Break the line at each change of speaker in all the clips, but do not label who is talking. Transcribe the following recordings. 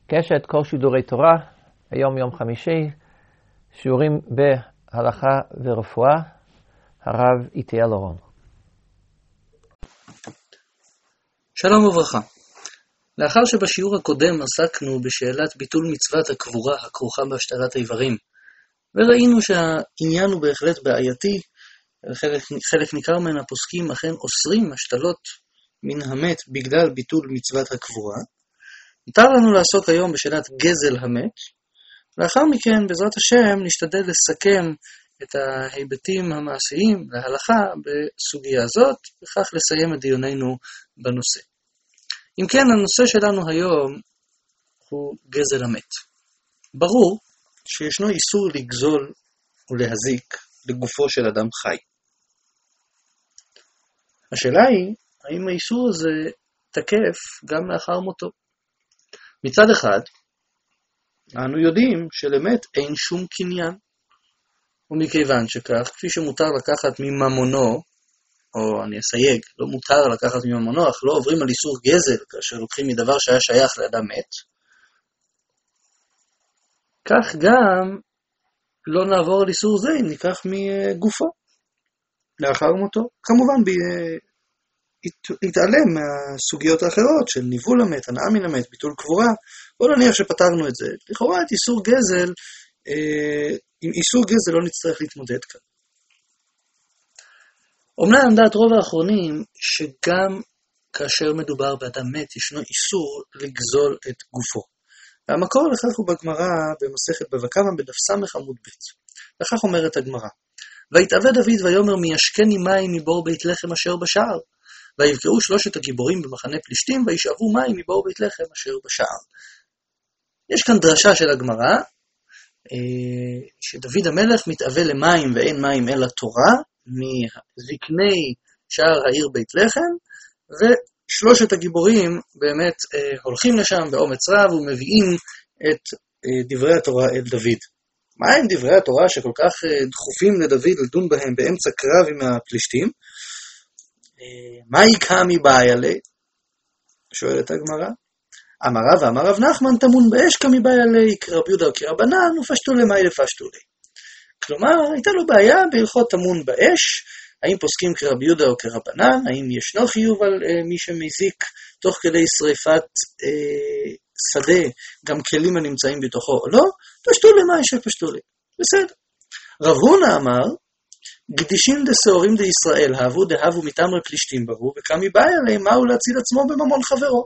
קשת כל שידורי תורה, היום יום חמישי, שיעורים בהלכה ורפואה, הרב איתיאל אורון.
שלום וברכה. לאחר שבשיעור הקודם עסקנו בשאלת ביטול מצוות הקבורה הכרוכה בהשתלת האיברים, וראינו שהעניין הוא בהחלט בעייתי, חלק ניכר מן הפוסקים אכן אוסרים השתלות מן המת בגלל ביטול מצוות הקבורה, מותר לנו לעסוק היום בשאלת גזל המת, לאחר מכן בעזרת השם נשתדל לסכם את ההיבטים המעשיים להלכה בסוגיה הזאת, וכך לסיים את דיוננו בנושא. אם כן, הנושא שלנו היום הוא גזל המת. ברור שישנו איסור לגזול ולהזיק לגופו של אדם חי. השאלה היא, האם האיסור הזה תקף גם לאחר מותו? מצד אחד, אנו יודעים שלמת אין שום קניין, ומכיוון שכך, כפי שמותר לקחת מממונו, או אני אסייג, לא מותר לקחת מממונו, אך לא עוברים על איסור גזל, כאשר לוקחים מדבר שהיה שייך לאדם מת, כך גם לא נעבור על איסור זה אם ניקח מגופו, לאחר מותו. כמובן, יתעלם מהסוגיות האחרות של ניבול המת, הנאה מן המת, ביטול קבורה. בוא נניח שפתרנו את זה. לכאורה את איסור גזל, עם איסור גזל לא נצטרך להתמודד כאן. אומנם דעת רוב האחרונים שגם כאשר מדובר באדם מת ישנו איסור לגזול את גופו. והמקור לכך הוא בגמרא במסכת בבא קמא בדף ס' עמוד ב'. וכך אומרת הגמרא: ויתאווה דוד ויאמר מי ישקני מים מבור בית לחם אשר בשער, ויבקעו שלושת הגיבורים במחנה פלישתים וישאבו מים מבור בית לחם אשר בשער. יש כאן דרשה של הגמרא שדוד המלך מתאווה למים ואין מים אלא תורה מזקני שער העיר בית לחם, ושלושת הגיבורים באמת הולכים לשם באומץ רב ומביאים את דברי התורה אל דוד. מה הם דברי התורה שכל כך דחופים לדוד לדון בהם באמצע קרב עם הפלישתים? מה יקה מבעיה לה? שואלת הגמרא. אמר רב נחמן תמון באש כמבעיה לה, כרב יהודה או כרבנן, ופשטו לה מה לפשטו לה. כלומר, הייתה לו בעיה בהלכות תמון באש, האם פוסקים כרב יהודה או כרבנן, האם ישנו חיוב על מי שמזיק תוך כדי שריפת שדה, גם כלים הנמצאים בתוכו או לא, פשטו לה מה שפשטו לה. בסדר. רב הונא אמר, גדישים דסעורים דישראל, אהבו דהבו מתאמרי פלישתים בהו, וכמי בעיה להם מהו להציל עצמו בממון חברו.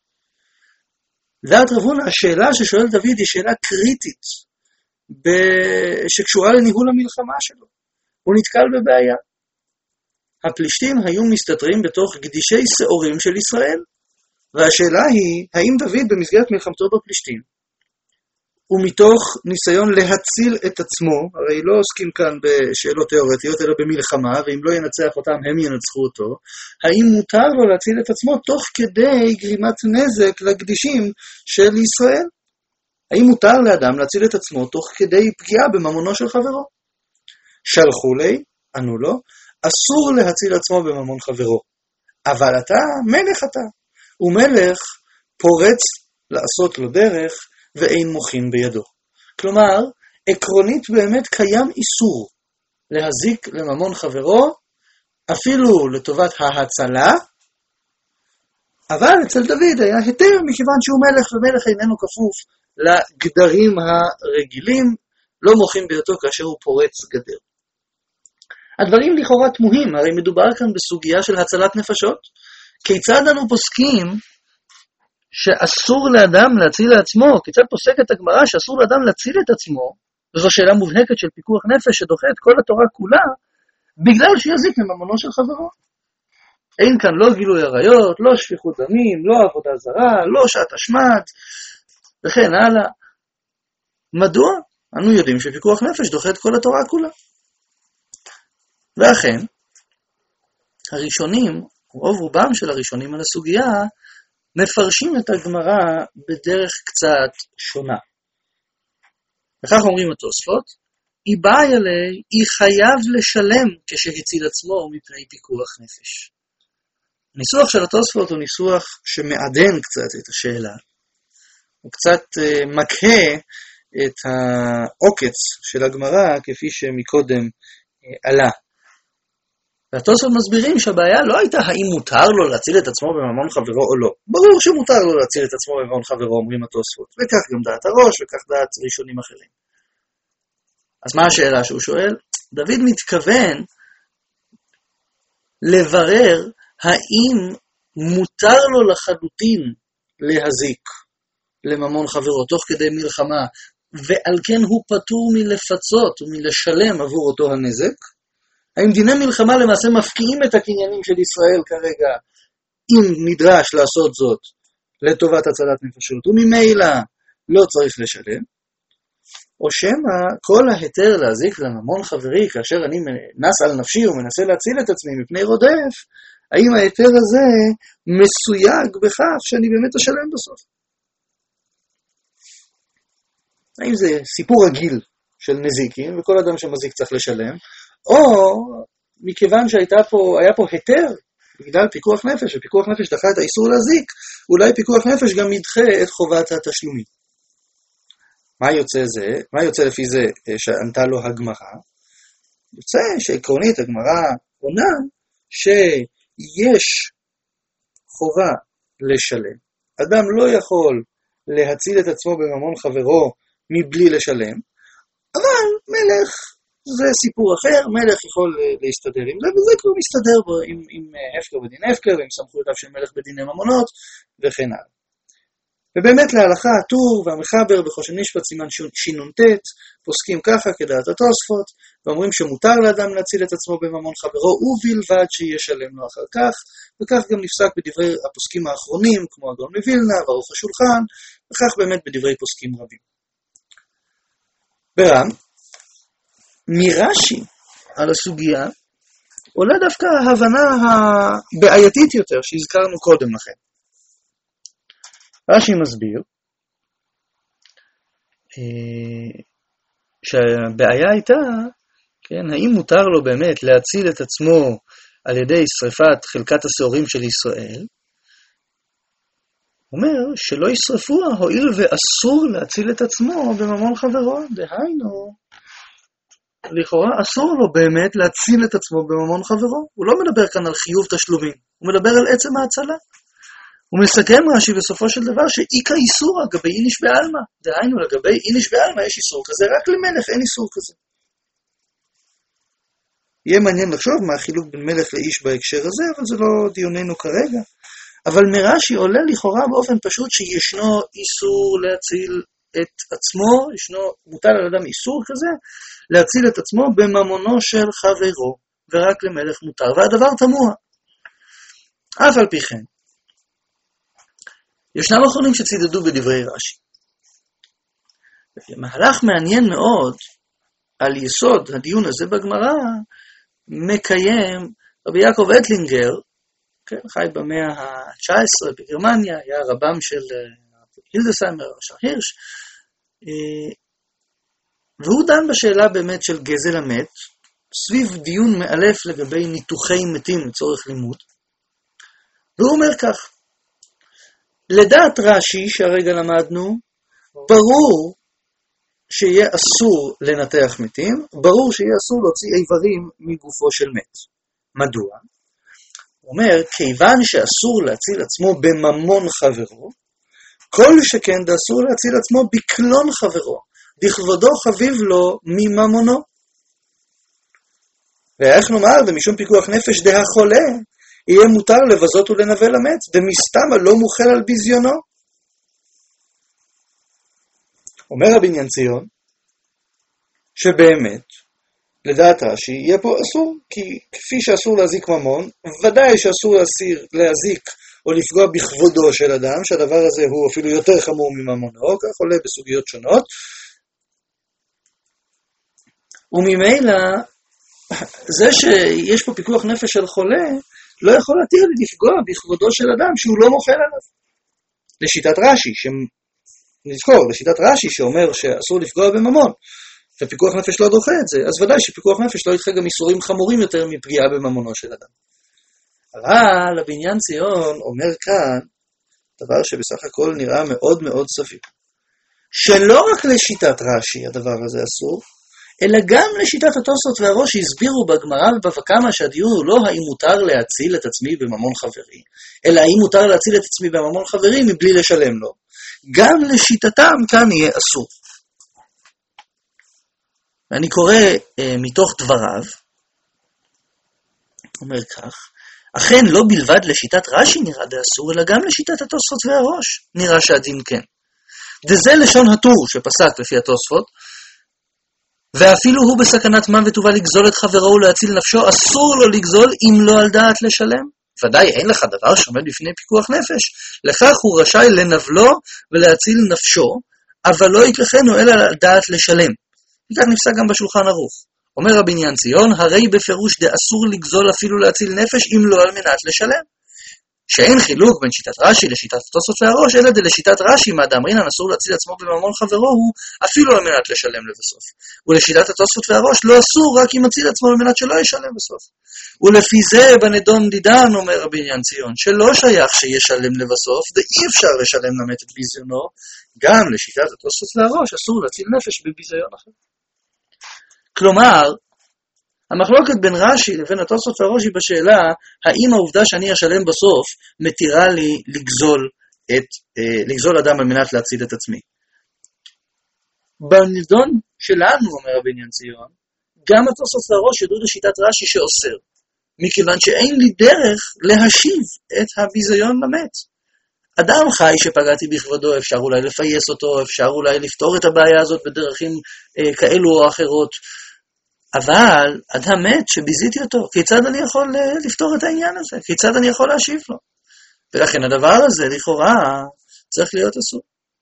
דעת רב הונא, השאלה ששואל דוד היא שאלה קריטית, שקשורה לניהול המלחמה שלו. הוא נתקל בבעיה. הפלישתים היו מסתתרים בתוך גדישי שעורים של ישראל, והשאלה היא, האם דוד במסגרת מלחמתו בפלישתים, ומתוך ניסיון להציל את עצמו, הרי לא עוסקים כאן בשאלות תיאורטיות, אלא במלחמה, ואם לא ינצח אותם הם ינצחו אותו, האם מותר לו להציל את עצמו תוך כדי גרימת נזק לגדישים של ישראל? האם מותר לאדם להציל את עצמו תוך כדי פגיעה בממונו של חברו? שלחו לי, ענו לו, אסור להציל עצמו בממון חברו. אבל אתה, מלך אתה, ומלך פורץ לעשות לו דרך, ואין מוחין בידו. כלומר, עקרונית באמת קיים איסור להזיק לממון חברו, אפילו לטובת ההצלה, אבל אצל דוד היה היתר מכיוון שהוא מלך, ומלך איננו כפוף לגדרים הרגילים, לא מוחין בידו כאשר הוא פורץ גדר. הדברים לכאורה תמוהים, הרי מדובר כאן בסוגיה של הצלת נפשות. כיצד אנו פוסקים שאסור לאדם להציל לעצמו? כיצד פוסקת הגמרא שאסור לאדם להציל את עצמו? וזו שאלה מובהקת של פיקוח נפש שדוחה את כל התורה כולה, בגלל שיזיק לממונו של חברו. אין כאן לא גילוי עריות, לא שפיכות דמים, לא עבודה זרה, לא שעת השמד, וכן הלאה. מדוע? אנו יודעים שפיקוח נפש דוחה את כל התורה כולה. ואכן, הראשונים, רוב רובם של הראשונים על הסוגיה, מפרשים את הגמרא בדרך קצת שונה. וכך אומרים התוספות, היא באה אלי, היא חייב לשלם כשהציל עצמו מפני פיקוח נפש. הניסוח של התוספות הוא ניסוח שמעדן קצת את השאלה. הוא קצת מקהה את העוקץ של הגמרא כפי שמקודם עלה. והתוספות מסבירים שהבעיה לא הייתה האם מותר לו להציל את עצמו בממון חברו או לא. ברור שמותר לו להציל את עצמו בממון חברו, אומרים התוספות. וכך גם דעת הראש וכך דעת ראשונים אחרים. אז מה השאלה שהוא שואל? דוד מתכוון לברר האם מותר לו לחלוטין להזיק לממון חברו תוך כדי מלחמה, ועל כן הוא פטור מלפצות ומלשלם עבור אותו הנזק. האם דיני מלחמה למעשה מפקיעים את הקניינים של ישראל כרגע, אם נדרש לעשות זאת לטובת הצלת נפשות, וממילא לא צריך לשלם, או שמא כל ההיתר להזיק לממון חברי, כאשר אני נס על נפשי ומנסה להציל את עצמי מפני רודף, האם ההיתר הזה מסויג בכך שאני באמת אשלם בסוף? האם זה סיפור רגיל של נזיקים, וכל אדם שמזיק צריך לשלם, או מכיוון שהיה פה היתר, בגלל פיקוח נפש, ופיקוח נפש דחה את האיסור להזיק, אולי פיקוח נפש גם ידחה את חובת התשלומים. מה יוצא לפי זה שענתה לו הגמרא? יוצא שעקרונית הגמרא עונה שיש חובה לשלם. אדם לא יכול להציל את עצמו בממון חברו מבלי לשלם, אבל מלך זה סיפור אחר, מלך יכול להסתדר עם זה, וזה כבר מסתדר בו עם הפקר בדין הפקר, ועם סמכויותיו של מלך בדיני ממונות, וכן הלאה. ובאמת להלכה הטור והמחבר בחושן משפט סימן שינ"ט פוסקים ככה כדעת התוספות, ואומרים שמותר לאדם להציל את עצמו בממון חברו, ובלבד שישלם לו אחר כך, וכך גם נפסק בדברי הפוסקים האחרונים, כמו הגאון מווילנה וערוך השולחן, וכך באמת בדברי פוסקים רבים. ברם, מרש"י על הסוגיה, עולה דווקא ההבנה הבעייתית יותר שהזכרנו קודם לכן. רש"י מסביר שהבעיה הייתה, כן, האם מותר לו באמת להציל את עצמו על ידי שריפת חלקת השעורים של ישראל? הוא אומר שלא ישרפוה, הואיל ואסור להציל את עצמו בממון חברו. דהיינו, לכאורה אסור לו באמת להציל את עצמו בממון חברו. הוא לא מדבר כאן על חיוב תשלומים, הוא מדבר על עצם ההצלה. הוא מסכם רש"י בסופו של דבר שאיקה איסור לגבי איניש בעלמא. דהיינו, לגבי איניש בעלמא יש איסור כזה, רק למלך אין איסור כזה. יהיה מעניין לחשוב מה החילוק בין מלך לאיש בהקשר הזה, אבל זה לא דיוננו כרגע. אבל מרש"י עולה לכאורה באופן פשוט שישנו איסור להציל את עצמו, מוטל על אדם איסור כזה, להציל את עצמו בממונו של חברו, ורק למלך מותר. והדבר תמוה. אף על פי כן, ישנם אחרונים שצידדו בדברי רש"י. מהלך מעניין מאוד על יסוד הדיון הזה בגמרא, מקיים רבי יעקב אטלינגר, כן, חי במאה ה-19 בגרמניה, היה רבם של הילדסהיימר, הרש"ר הירש, והוא דן בשאלה באמת של גזל המת, סביב דיון מאלף לגבי ניתוחי מתים לצורך לימוד, והוא אומר כך, לדעת רש"י שהרגע למדנו, ברור שיהיה אסור לנתח מתים, ברור שיהיה אסור להוציא איברים מגופו של מת. מדוע? הוא אומר, כיוון שאסור להציל עצמו בממון חברו, כל שכן אסור להציל עצמו בקלון חברו, בכבודו חביב לו מממונו. ואיך נאמר, במשום פיקוח נפש דה החולה, יהיה מותר לבזות ולנבל המת, דמסתמה לא מוכל על ביזיונו. אומר רבי עניין ציון, שבאמת, לדעת רש"י, יהיה פה אסור, כי כפי שאסור להזיק ממון, ודאי שאסור להזיק או לפגוע בכבודו של אדם, שהדבר הזה הוא אפילו יותר חמור מממונו, כך עולה בסוגיות שונות, וממילא, זה שיש פה פיקוח נפש של חולה, לא יכול להתיר לפגוע בכבודו של אדם שהוא לא מוכל עליו. לשיטת רש"י, נזכור, לשיטת רש"י שאומר שאסור לפגוע בממון, ופיקוח נפש לא דוחה את זה, אז ודאי שפיקוח נפש לא ידחה גם איסורים חמורים יותר מפגיעה בממונו של אדם. אבל רבי עניין ציון אומר כאן דבר שבסך הכל נראה מאוד מאוד סביר. שלא רק לשיטת רש"י הדבר הזה אסור, אלא גם לשיטת התוספות והראש שהסבירו בגמרא ובבבא קמא שהדיון הוא לא האם מותר להציל את עצמי בממון חברי, אלא האם מותר להציל את עצמי בממון חברי מבלי לשלם לו. גם לשיטתם כאן יהיה אסור. ואני קורא מתוך דבריו, אומר כך, אכן לא בלבד לשיטת רש"י נראה דאסור, אלא גם לשיטת התוספות והראש נראה שהדין כן. דזה לשון הטור שפסק לפי התוספות, ואפילו הוא בסכנת מוות ובא לגזול את חברו ולהציל נפשו, אסור לו לגזול אם לא על דעת לשלם. ודאי אין לך דבר שעומד בפני פיקוח נפש, לכך הוא רשאי לנבלו ולהציל נפשו, אבל לא יקלחנו אלא על דעת לשלם. וכך נפסק גם בשולחן ערוך. אומר רבי עניין ציון, הרי בפירוש דאסור לגזול אפילו להציל נפש אם לא על מנת לשלם. שאין חילוק בין שיטת רש"י לשיטת התוספות והראש, אלא דלשיטת רש"י מה דאמרינן אסור להציל עצמו בממון חברו הוא אפילו על מנת לשלם לבסוף. ולשיטת התוספות והראש לא אסור רק אם מציל עצמו על מנת שלא ישלם בסוף. ולפי זה בנדון דידן אומר רבי עניין ציון, שלא שייך שישלם לבסוף, ואי אפשר לשלם למת את ביזיונו, גם לשיטת התוספות והראש אסור להציל נפש בביזיון אחר. כלומר, המחלוקת בין רש"י לבין התוספות והראש היא בשאלה, האם העובדה שאני אשלם בסוף מתירה לי לגזול אדם על מנת להציל את עצמי. בנדון שלנו, אומר רבי עניין ציון, גם התוספות והראש ידעו לשיטת רש"י שאוסר, מכיוון שאין לי דרך להשיב את הביזיון למת. אדם חי שפגעתי בכבודו, אפשר אולי לפייס אותו, אפשר אולי לפתור את הבעיה הזאת בדרכים כאלו או אחרות, אבל אדם מת שביזיתי אותו, כיצד אני יכול לפתור את העניין הזה? כיצד אני יכול להשיב לו? ולכן הדבר הזה לכאורה צריך להיות אסור.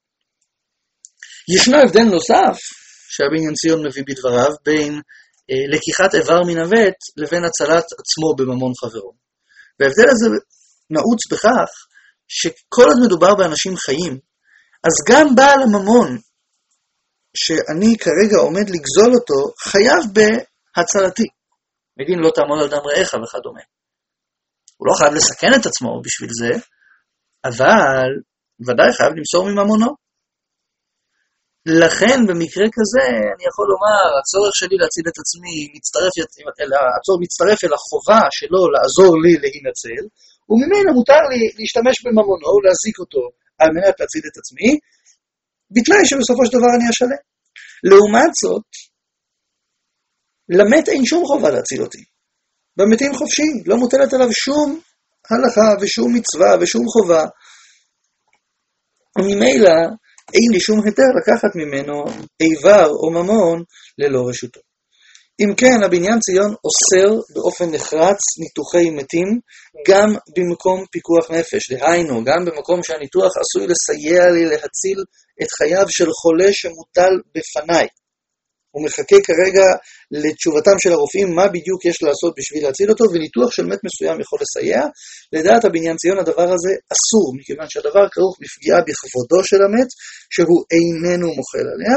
ישנו הבדל נוסף שרבי עניין ציון מביא בדבריו בין לקיחת איבר מן המת לבין הצלת עצמו בממון חברו. וההבדל הזה נעוץ בכך שכל עוד מדובר באנשים חיים, אז גם בעל הממון שאני כרגע עומד לגזול אותו, חייב בהצלתי. מדין לא תעמוד על דם רעך וכדומה. הוא לא חייב לסכן את עצמו בשביל זה, אבל ודאי חייב למסור מממונו. לכן במקרה כזה אני יכול לומר, הצורך שלי להציל את עצמי מצטרף אל החובה שלו לעזור לי להינצל, וממנו מותר לי להשתמש בממונו ולהזיק אותו על מנת להציל את עצמי, בתנאי שבסופו של דבר אני אשלם. לעומת זאת, למת אין שום חובה להציל אותי. במתים חופשי, לא מוטלת עליו שום הלכה ושום מצווה ושום חובה. וממילא אין לי שום היתר לקחת ממנו איבר או ממון ללא רשותו. אם כן, רבי עניין ציון אוסר באופן נחרץ ניתוחי מתים גם במקום פיקוח נפש. דהיינו, גם במקום שהניתוח עשוי לסייע לי להציל את חייו של חולה שמוטל בפניי. הוא מחכה כרגע לתשובתם של הרופאים מה בדיוק יש לעשות בשביל להציל אותו, וניתוח של מת מסוים יכול לסייע. לדעת רבי עניין ציון הדבר הזה אסור, מכיוון שהדבר כרוך בפגיעה בכבודו של המת, שהוא איננו מוחל עליה,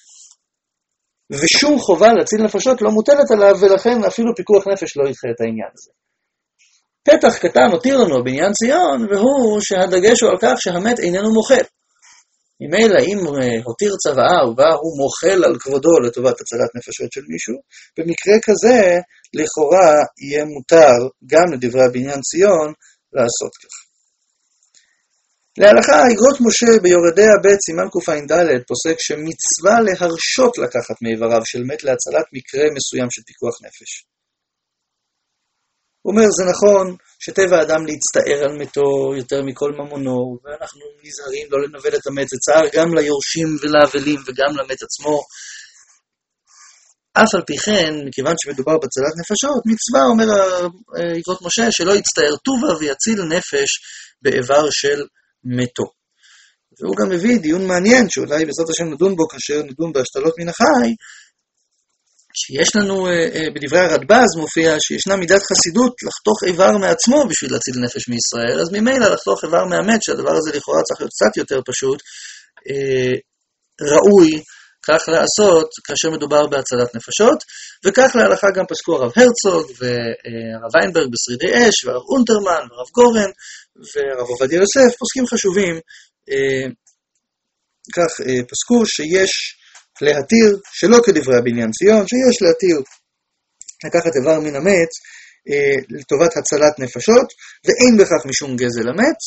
ושום חובה להציל נפשות לא מוטלת עליו, ולכן אפילו פיקוח נפש לא ידחה את העניין הזה. פתח קטן הותיר לנו בעניין ציון, והוא שהדגש הוא על כך שהמת איננו מוחל. ממילא אם הותיר צוואה ובה הוא מוחל על כבודו לטובת הצלת נפשות של מישהו, במקרה כזה לכאורה יהיה מותר גם לדברי בעניין ציון לעשות כך. להלכה, אגרות משה ביורדיה ב' סימן קע"ד פוסק שמצווה להרשות לקחת מאיבריו של מת להצלת מקרה מסוים של פיקוח נפש. הוא אומר, זה נכון שטבע האדם להצטער על מתו יותר מכל ממונו, ואנחנו נזהרים לא לנבל את המת, זה צער גם ליורשים ולאבלים וגם למת עצמו. אף על פי כן, מכיוון שמדובר בהצלת נפשות, מצווה, אומר אגרות משה, שלא יצטער טובה ויציל נפש באיבר של מתו. והוא גם מביא דיון מעניין, שאולי בעזרת השם נדון בו כאשר נדון בהשתלות מן החי, שיש לנו בדברי הרדב"ז מופיע שישנה מידת חסידות לחתוך איבר מעצמו בשביל להציל נפש מישראל, אז ממילא לחתוך איבר מהמת, שהדבר הזה לכאורה צריך להיות קצת יותר פשוט, ראוי כך לעשות כאשר מדובר בהצלת נפשות, וכך להלכה גם פסקו הרב הרצוג והרב ויינברג בשרידי אש, והרב אונטרמן והרב גורן והרב עובדיה יוסף, פוסקים חשובים כך פסקו שיש להתיר, שלא כדברי הבניין ציון, שיש להתיר לקחת איבר מן המת לטובת הצלת נפשות, ואין בכך משום גזל המת,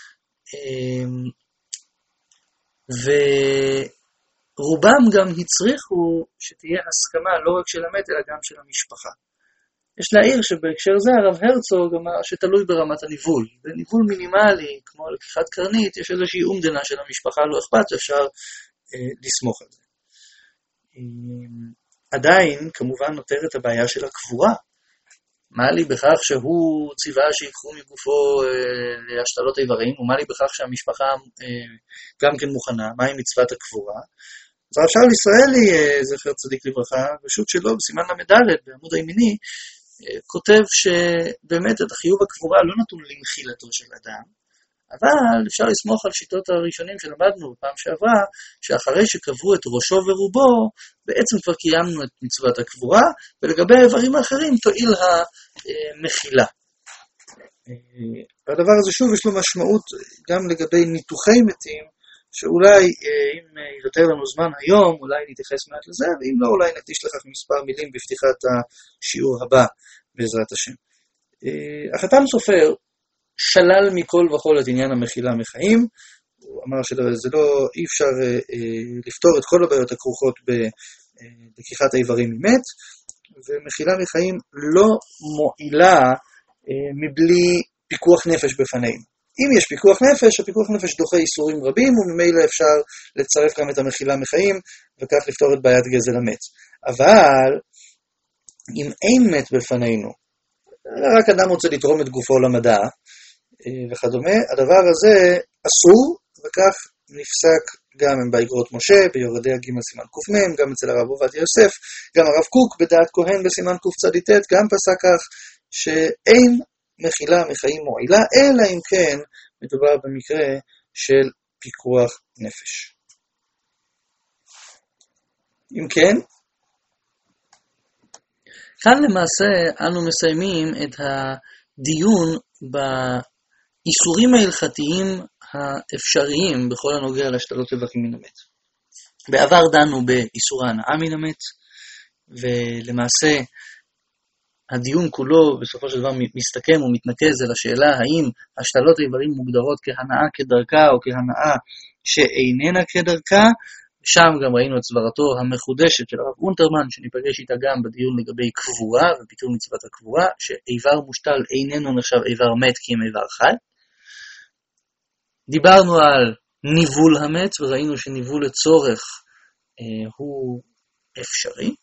ורובם גם הצריכו שתהיה הסכמה לא רק של המת, אלא גם של המשפחה. יש להעיר שבהקשר זה הרב הרצוג אמר שתלוי ברמת הניבול. בניבול מינימלי, כמו לקיחת קרנית, יש איזושהי אומדנה של המשפחה, לא אכפת, אפשר לסמוך על זה. עדיין, כמובן, נותרת הבעיה של הקבורה. מה לי בכך שהוא ציווה שיקחו מגופו להשתלות איברים, ומה לי בכך שהמשפחה גם כן מוכנה, מה עם מצוות הקבורה? אז הרב שאול ישראלי, זכר צדיק לברכה, פשוט שלו, בסימן למדלת, בעמוד הימיני, כותב שבאמת את החיוב הקבורה לא נתון למחילתו של אדם, אבל אפשר לסמוך על שיטות הראשונים שלמדנו בפעם שעברה, שאחרי שקברו את ראשו ורובו, בעצם כבר קיימנו את מצוות הקבורה, ולגבי האיברים האחרים תועיל המחילה. והדבר הזה שוב יש לו משמעות גם לגבי ניתוחי מתים, שאולי אם יותר לנו זמן היום, אולי נתייחס מעט לזה, ואם לא, אולי נקדיש לכך מספר מילים בפתיחת השיעור הבא בעזרת השם. החתם סופר שלל מכל וכל את עניין המחילה מחיים, הוא אמר שזה לא, אי אפשר לפתור את כל הבעיות הכרוכות בלקיחת האיברים ממת, ומחילה מחיים לא מועילה מבלי פיקוח נפש בפנינו. אם יש פיקוח נפש, הפיקוח נפש דוחה איסורים רבים, וממילא אפשר לצרף גם את המחילה מחיים, וכך לפתור את בעיית גזל המת. אבל, אם אין מת בפנינו, רק אדם רוצה לתרום את גופו למדע, וכדומה, הדבר הזה אסור, וכך נפסק גם באגרות משה, ביורדי הג' סימן ק"מ, גם אצל הרב עובדיה יוסף, גם הרב קוק בדעת כהן בסימן קצ"ט, גם פסק כך שאין מחילה מחיים מועילה, אלא אם כן מדובר במקרה של פיקוח נפש. אם כן,
כאן למעשה אנו מסיימים את הדיון באיסורים ההלכתיים האפשריים בכל הנוגע להשתלות איברים מן המת. בעבר דנו באיסור ההנאה מן המת, ולמעשה הדיון כולו בסופו של דבר מסתכם ומתנקז על השאלה האם השתלות איברים מוגדרות כהנאה כדרכה או כהנאה שאיננה כדרכה. שם גם ראינו את סברתו המחודשת של הרב אונטרמן, שניפגש איתה גם בדיון לגבי קבורה וביטול מצוות הקבורה, שאיבר מושתל איננו נחשב איבר מת כי אם איבר חי. דיברנו על ניבול המת, וראינו שניבול לצורך הוא אפשרי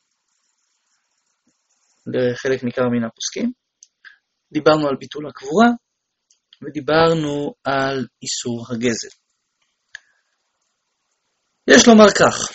לחלק ניכר מן הפוסקים. דיברנו על ביטול הקבורה, ודיברנו על איסור הגזל. יש לומר כך,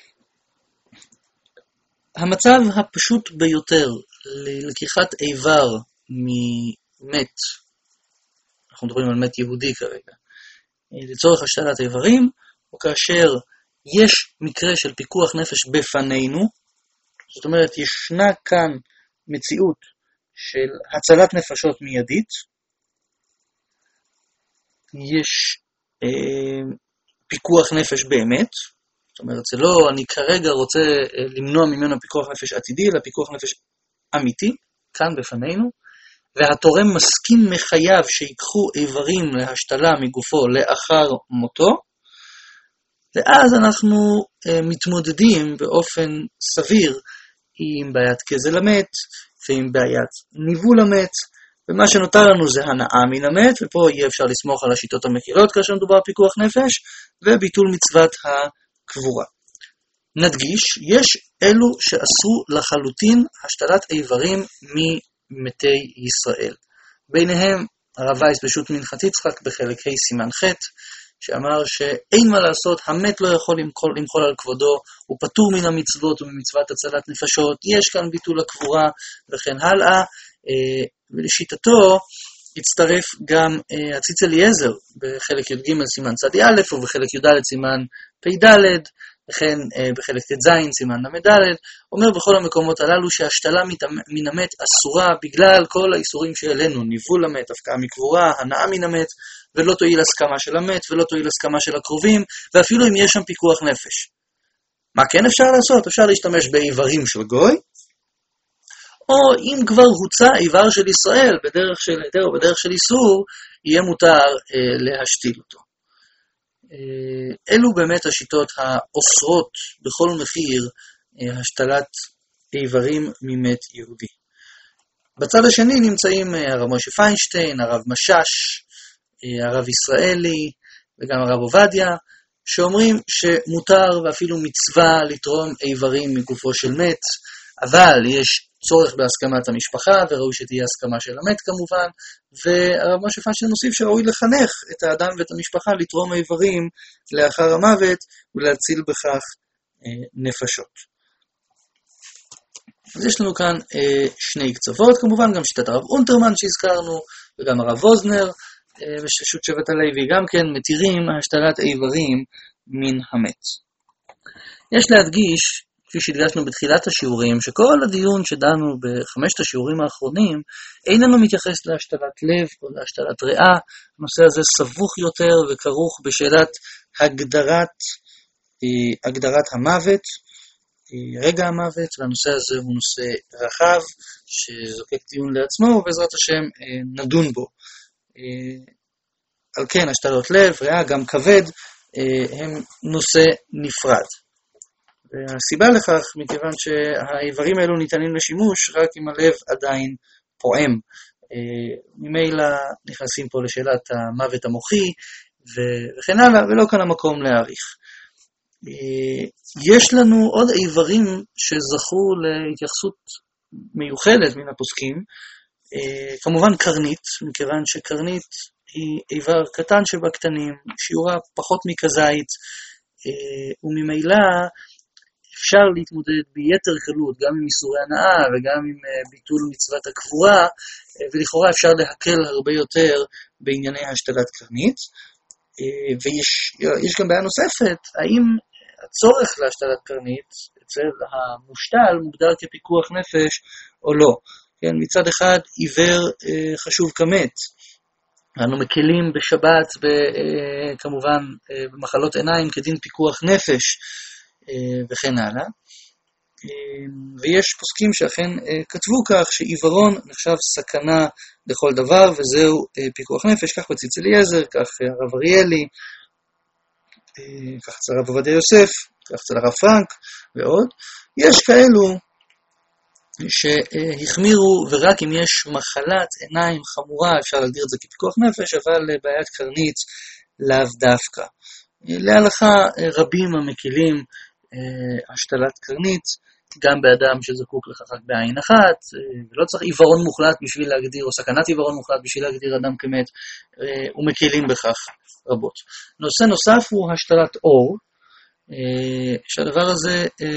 המצב הפשוט ביותר ללקיחת איבר ממת, אנחנו מדברים על מת יהודי כרגע, לצורך השתלת איברים, או כאשר יש מקרה של פיקוח נפש בפנינו, זאת אומרת ישנה כאן מציאות של הצלת נפשות מיידית, יש פיקוח נפש באמת, זאת אומרת, זה לא, אני כרגע רוצה למנוע ממנו פיקוח נפש עתידי, אלא פיקוח נפש אמיתי, כאן בפנינו, והתורם מסכים מחייו שיקחו איברים להשתלה מגופו לאחר מותו, ואז אנחנו מתמודדים באופן סביר עם בעיית גזל המת, ועם בעיית ניבול המת, ומה שנותר לנו זה הנאה מן המת, ופה יהיה אפשר לסמוך על השיטות המקילות כאשר מדובר פיקוח נפש, וביטול מצוות הקבורה. נדגיש, יש אלו שאסרו לחלוטין השתלת איברים ממתי ישראל. ביניהם הרב וייס בשו"ת מנחת יצחק בחלק ה' סימן ח', שאמר שאין מה לעשות, המת לא יכול למחול על כבודו, הוא פטור מן המצוות וממצוות הצלת נפשות, יש כאן ביטול הקבורה וכן הלאה, ולשיטתו הצטרף גם הציץ אליעזר בחלק י"ג סימן צד א' ובחלק י"ד סימן פ"ד, וכן בחלק ט"ז סימן ל"ד, אומר בכל המקומות הללו שהשתלה מן המת אסורה בגלל כל האיסורים שאלינו, ניבול המת, הפקעה מקבורה, הנאה מן המת ולא תועיל הסכמה של המת, ולא תועיל הסכמה של הקרובים, ואפילו אם יש שם פיקוח נפש. מה כן אפשר לעשות? אפשר להשתמש באיברים של גוי, או אם כבר הוצא איבר של ישראל בדרך של היתר או בדרך של איסור, יהיה מותר להשתיל אותו. אלו באמת השיטות האוסרות בכל מחיר השתלת איברים ממת יהודי. בצד השני נמצאים הרב משה פיינשטיין, הרב משש, הרב ישראלי וגם הרב עובדיה, שאומרים שמותר ואפילו מצווה לתרום איברים מגופו של מת, אבל יש צורך בהסכמת המשפחה, וראוי שתהיה הסכמה של המת כמובן, והרב משה פיינשטיין נוסיף שראוי לחנך את האדם ואת המשפחה לתרום איברים לאחר המוות, ולהציל בכך נפשות. אז יש לנו כאן שני קצוות, כמובן גם שיטת הרב אונטרמן שהזכרנו, וגם הרב ווזנר, וששות שבט הלוי גם כן מתירים השתלת איברים מן המת. יש להדגיש, כפי שהדגשנו בתחילת השיעורים, שכל הדיון שדנו בחמשת השיעורים האחרונים, איננו מתייחס להשתלת לב או להשתלת ריאה. הנושא הזה סבוך יותר וכרוך בשאלת הגדרת המוות, רגע המוות, והנושא הזה הוא נושא רחב, שזוקק דיון לעצמו, ובעזרת השם נדון בו. על כן, השתלות לב, ריאה, גם כבד, הם נושא נפרד. והסיבה לכך, מכיוון שהאיברים האלו ניתנים לשימוש, רק אם הלב עדיין פועם. ממילא נכנסים פה לשאלת המוות המוחי, וכן הלאה, ולא כאן המקום להאריך. יש לנו עוד איברים שזכו להתייחסות מיוחדת מן הפוסקים, כמובן קרנית, מכיוון שקרנית היא איבר קטן שבקטנים, שיעורה פחות מכזית, וממילא אפשר להתמודד ביתר קלות גם עם איסורי הנאה וגם עם ביטול מצוות הקבורה, ולכאורה אפשר להקל הרבה יותר בענייני השתלת קרנית. ויש גם בעיה נוספת, האם הצורך להשתלת קרנית אצל המושתל מוגדר כפיקוח נפש או לא. כן, מצד אחד עיוור חשוב כמת, אנו מקלים בשבת כמובן במחלות עיניים כדין פיקוח נפש וכן הלאה. ויש פוסקים שאכן כתבו כך שעיוורון נחשב סכנה לכל דבר, וזהו פיקוח נפש, כך בציץ אליעזר, כך הרב אריאלי, כך אצל הרב עובדיה יוסף, כך אצל הרב פרנק ועוד. יש כאלו שהחמירו, ורק אם יש מחלת עיניים חמורה אפשר להגדיר את זה כפיקוח נפש, אבל בעיית קרנית לאו דווקא. להלכה רבים המקילים השתלת קרנית, גם באדם שזקוק לכך רק בעין אחת, ולא צריך עיוורון מוחלט בשביל להגדיר, או סכנת עיוורון מוחלט בשביל להגדיר אדם כמת, ומקילים בכך רבות. נושא נוסף הוא השתלת אור, שהדבר הזה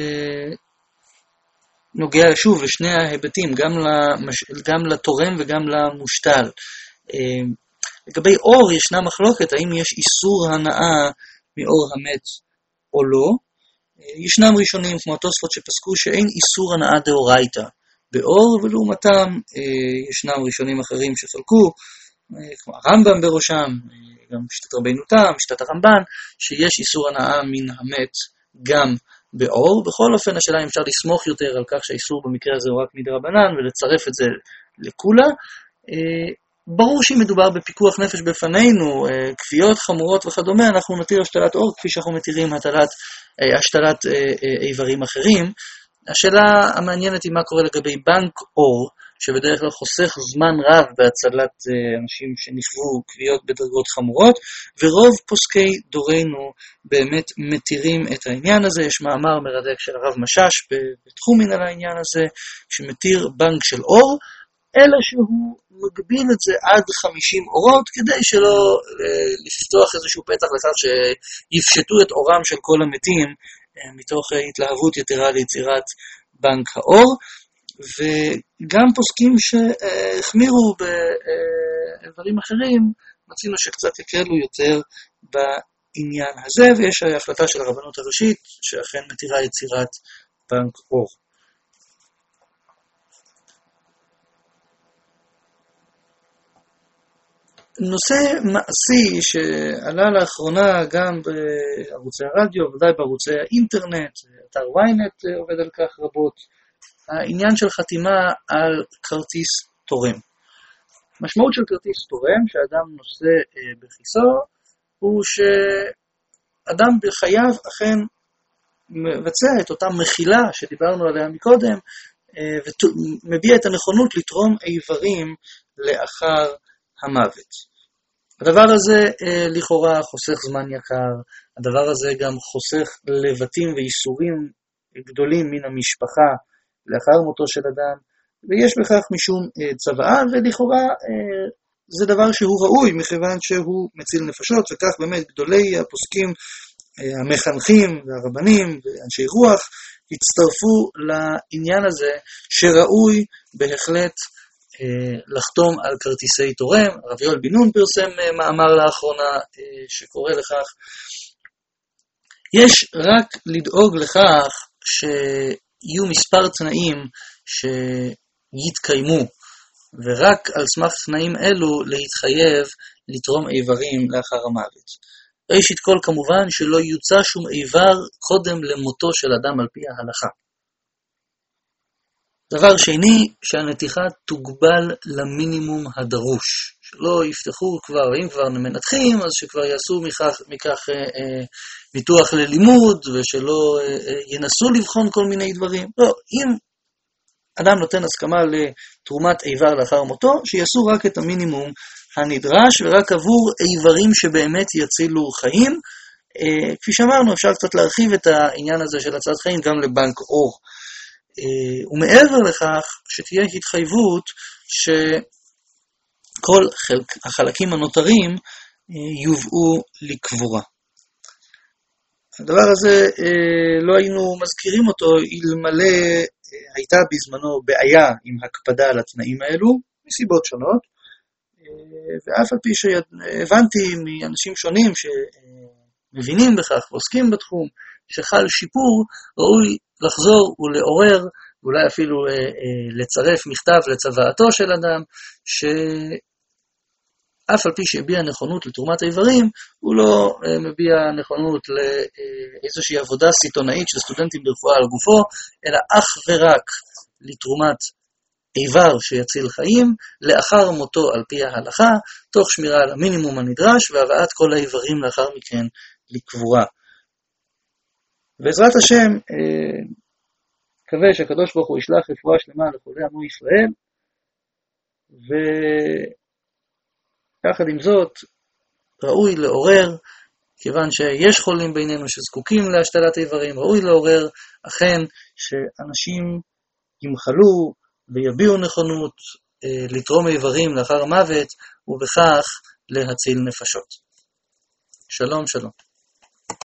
נוגע שוב לשני ההיבטים, גם לתורם וגם למושתל. לגבי אור ישנה מחלוקת, האם יש איסור הנאה מאור המת או לא. ישנם ראשונים כמו התוספות שפסקו שאין איסור הנאה דאורייתא באור, ולעומתם ישנם ראשונים אחרים שחלקו, כמו הרמב"ם בראשם, גם שיטת רבינו תם, שיטת הרמב"ן, שיש איסור הנאה מן המת גם באור. בכל אופן השאלה אם אפשר לסמוך יותר על כך שהאיסור במקרה הזה הוא רק מדרבנן ולצרף את זה לכולה. ברור שאם מדובר בפיקוח נפש בפנינו, כפיות חמורות וכדומה, אנחנו נטיל השתלת אור כפי שאנחנו מתירים השתלת איברים אחרים. השאלה המעניינת היא מה קורה לגבי בנק אור, שבדרך כלל חוסך זמן רב בהצלת אנשים שנכוו כוויות בדרגות חמורות, ורוב פוסקי דורנו באמת מתירים את העניין הזה. יש מאמר מרתק של הרב משש בתחומין על העניין הזה, שמתיר בנק של אור, אלא שהוא מגביל את זה עד 50 אורות, כדי שלא לפתוח איזשהו פתח לכך שיפשטו את אורם של כל המתים, מתוך התלהבות יתרה ליצירת בנק האור. וגם פוסקים שהחמירו בדברים אחרים, מצינו שקצת יקלו יותר בעניין הזה, ויש החלטה של הרבנות הראשית שאכן מתירה יצירת בנק אור. נושא מעשי שעלה לאחרונה גם בערוצי הרדיו, ודאי בערוצי האינטרנט, אתר ynet עובד על כך רבות, העניין של חתימה על כרטיס תורם. משמעות של כרטיס תורם שאדם נושא בכיסו הוא שאדם בחייו אכן מבצע את אותה מחילה שדיברנו עליה מקודם, ומביע את הנכונות לתרום איברים לאחר המוות. הדבר הזה לכאורה חוסך זמן יקר, הדבר הזה גם חוסך לבטים ואיסורים גדולים מן המשפחה לאחר מותו של אדם, ויש בכך משום צוואה, ולכאורה זה דבר שהוא ראוי מכיוון שהוא מציל נפשות, וכך באמת גדולי הפוסקים, המחנכים והרבנים ואנשי רוח הצטרפו לעניין הזה שראוי בהחלט לחתום על כרטיסי תורם. הרב יואל בן נון פרסם מאמר לאחרונה שקורא לכך. יש רק לדאוג לכך שיהיו מספר תנאים שיתקיימו, ורק על סמך תנאים אלו להתחייב לתרום איברים לאחר המוות. ראשית כל כמובן שלא יוצא שום איבר קודם למותו של אדם על פי ההלכה. דבר שני, שהנתיחה תוגבל למינימום הדרוש. שלא יפתחו כבר, ואם כבר מנתחים, אז שכבר יעשו מכך ניתוח ללימוד, ושלא ינסו לבחון כל מיני דברים. לא, אם אדם נותן הסכמה לתרומת איבר לאחר מותו, שיעשו רק את המינימום הנדרש, ורק עבור איברים שבאמת יצילו חיים. כפי שאמרנו, אפשר קצת להרחיב את העניין הזה של הצלת חיים גם לבנק אור. ומעבר לכך, שתהיה התחייבות שכל החלקים הנותרים יובאו לקבורה. הדבר הזה לא היינו מזכירים אותו, אלמלא הייתה בזמנו בעיה עם הקפדה על התנאים האלו, מסיבות שונות, ואף על פי שהבנתי מאנשים שונים שמבינים בכך ועוסקים בתחום, שחל שיפור, ראוי לחזור ולעורר, ואולי אפילו לצרף מכתב לצוואתו של אדם, שאף על פי שהביע נכונות לתרומת האיברים, הוא לא מביע נכונות לאיזושהי עבודה סיטונאית של סטודנטים ברפואה על גופו, אלא אך ורק לתרומת איבר שיציל חיים, לאחר מותו על פי ההלכה, תוך שמירה על המינימום הנדרש, והבאת כל האיברים לאחר מכן לקבורה. בעזרת השם, מקווה שהקדוש ברוך הוא ישלח רפואה שלמה לחולי עמו ישראל, ויחד עם זאת ראוי לעורר, כיוון שיש חולים בינינו שזקוקים להשתלת איברים, ראוי לעורר אכן שאנשים ימחלו ויביעו נכונות לתרום איברים לאחר המוות, ובכך להציל נפשות. שלום שלום.